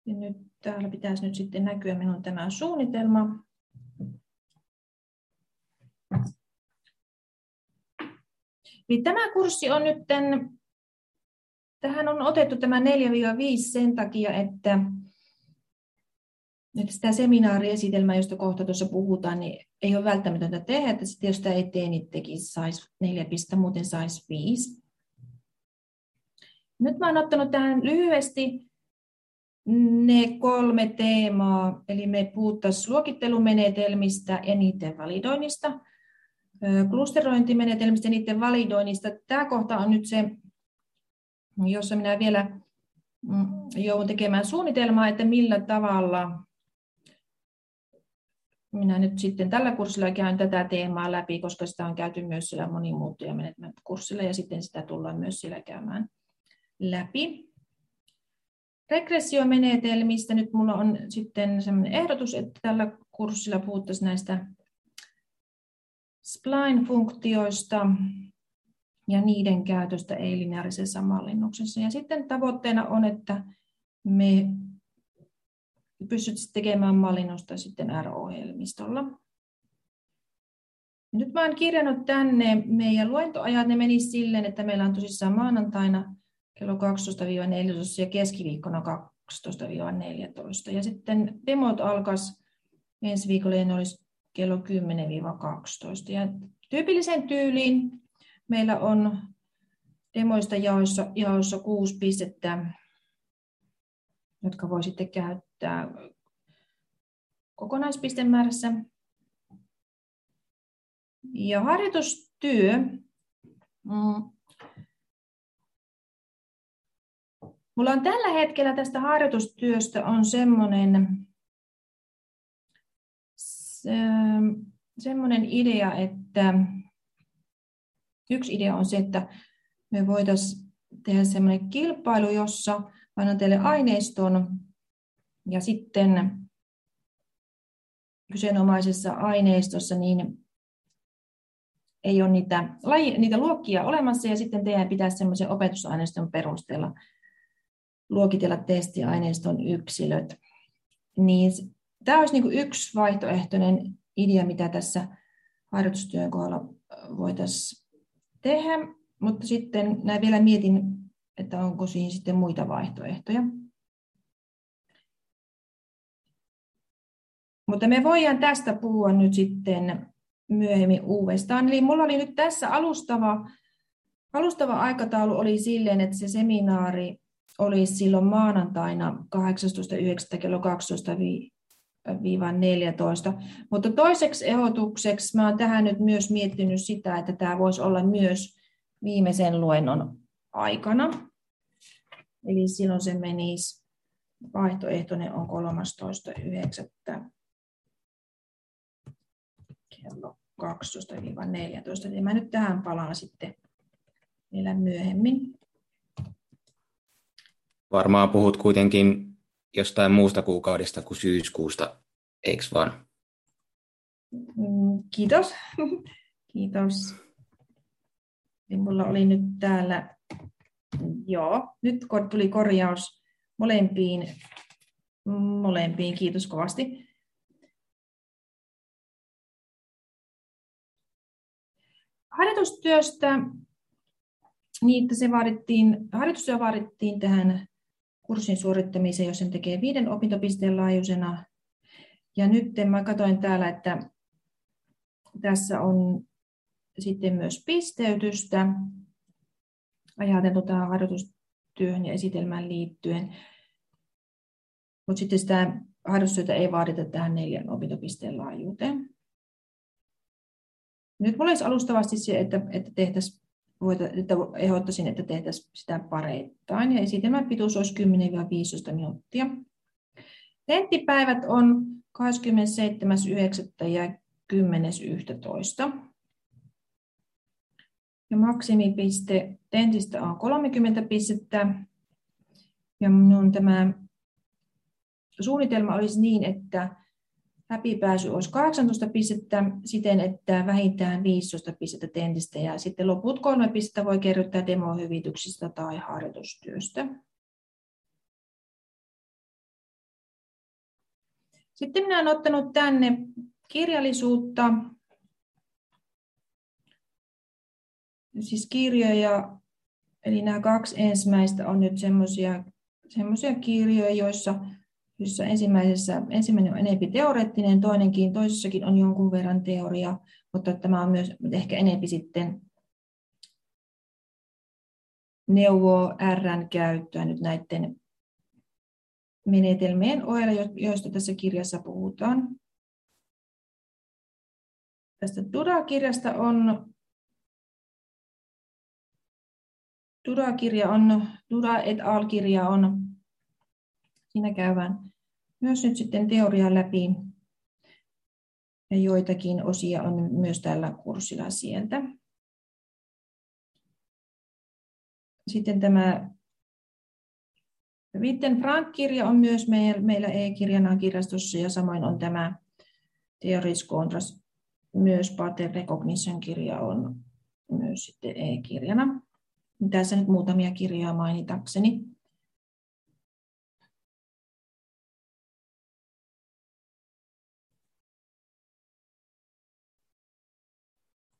Ja nyt täällä pitäisi nyt sitten näkyä minun tämä suunnitelma. Eli tämä kurssi on nyt, tähän on otettu tämä 4-5 sen takia, että sitä seminaariesitelmää, josta kohta tuossa puhutaan, niin ei ole välttämätöntä tehdä, että sitten jos sitä ei tee, niin saisi 4 pistettä, muuten saisi 5. Nyt mä olen ottanut tähän lyhyesti ne 3 teemaa, eli me puhuttaisiin luokittelumenetelmistä ja niiden validoinnista, klusterointimenetelmistä ja niiden validoinnista. Tämä kohta on nyt se, jossa minä vielä joudun tekemään suunnitelmaa, että millä tavalla minä nyt sitten tällä kurssilla käyn tätä teemaa läpi, koska sitä on käyty myös siellä monimuotoja management-kurssilla ja sitten sitä tullaan myös siellä käymään läpi. Regressiomenetelmistä nyt minulla on sitten sellainen ehdotus, että tällä kurssilla puhuttaisiin näistä spline-funktioista ja niiden käytöstä ei-lineaarisessa mallinnuksessa. Ja sitten tavoitteena on, että me pystyttäisiin tekemään mallinnusta sitten R-ohjelmistolla. Ja nyt mä olen kirjannut tänne meidän luentoajat, ne menisivät silleen, että meillä on tosissaan maanantaina kello 12-14 ja keskiviikkona 12-14. Ja sitten demot alkaisi ensi viikolla ja ne olisi kello 10-12. Ja tyypillisen tyyliin meillä on demoista jaossa 6 pistettä, jotka voi sitten käyttää kokonaispistemäärässä. Ja harjoitustyö. Mulla on tällä hetkellä tästä harjoitustyöstä on semmoinen idea, että yksi idea on se, että me voitaisiin tehdä semmoinen kilpailu, jossa annan teille aineiston ja sitten kyseenomaisessa aineistossa niin ei ole niitä luokkia olemassa ja sitten teidän pitäisi semmoisen opetusaineiston perusteella luokitella testiaineiston yksilöt. Niin tämä olisi niin kuin yksi vaihtoehtoinen idea, mitä tässä harjoitustyön kohdalla voitaisiin tehdä, mutta sitten näin vielä mietin, että onko siinä sitten muita vaihtoehtoja. Mutta me voidaan tästä puhua nyt sitten myöhemmin uudestaan. Eli minulla oli nyt tässä alustava aikataulu oli silleen, että se seminaari olisi silloin maanantaina 18.9. kello 12-14. Mutta toiseksi ehdotukseksi mä olen tähän nyt myös miettinyt sitä, että tämä voisi olla myös viimeisen luennon aikana. Eli silloin se menisi, vaihtoehtoinen on 13.9. kello 12-14. Eli mä nyt tähän palaan sitten vielä myöhemmin. Varmaan puhut kuitenkin jostain muusta kuukaudesta kuin syyskuusta, eikö vaan? Kiitos. Kiitos. Minulla oli nyt täällä, nyt tuli korjaus molempiin, kiitos kovasti. Harjoitustyöstä, harjoitustyö vaadittiin tähän kurssin suorittamiseen, jos sen tekee 5 opintopisteen laajuisena. Ja nyt mä katsoin täällä, että tässä on sitten myös pisteytystä ajateltu tähän harjoitustyöhön ja esitelmään liittyen. Mutta sitten sitä harjoitustyötä ei vaadita tähän 4 opintopisteen laajuuteen. Nyt minulla olisi alustavasti se, että ehdottaisin, että tehtäisiin sitä pareittain. Ja esitelmän pituus olisi 10-15 minuuttia. Tenttipäivät on 27.9. ja 10.11. Ja maksimipiste tentistä on 30 pistettä. Ja minun tämä suunnitelma olisi niin, että läpipääsy olisi 18 pistettä siten, että vähintään 15 pistettä tentistä ja sitten loput 3 pistettä voi kerryttää demohyvityksistä tai harjoitustyöstä. Sitten minä olen ottanut tänne kirjallisuutta, siis kirjoja, eli nämä 2 ensimmäistä on nyt semmoisia kirjoja, joissa ensimmäinen on enemmän teoreettinen, toisessakin on jonkun verran teoria, mutta tämä on myös ehkä enemmän sitten neuvoo R:n käyttöä nyt näiden menetelmien ohella, joista tässä kirjassa puhutaan. Tästä Duda-kirjasta Duda et al-kirja on, siinä käydään myös nyt sitten teoriaa läpi ja joitakin osia on myös tällä kurssilla sieltä. Sitten tämä Witten Frank-kirja on myös meillä e-kirjana kirjastossa ja samoin on tämä Theories Contrast, myös Pattern Recognition-kirja on myös sitten e-kirjana. Tässä nyt muutamia kirjoja mainitakseni.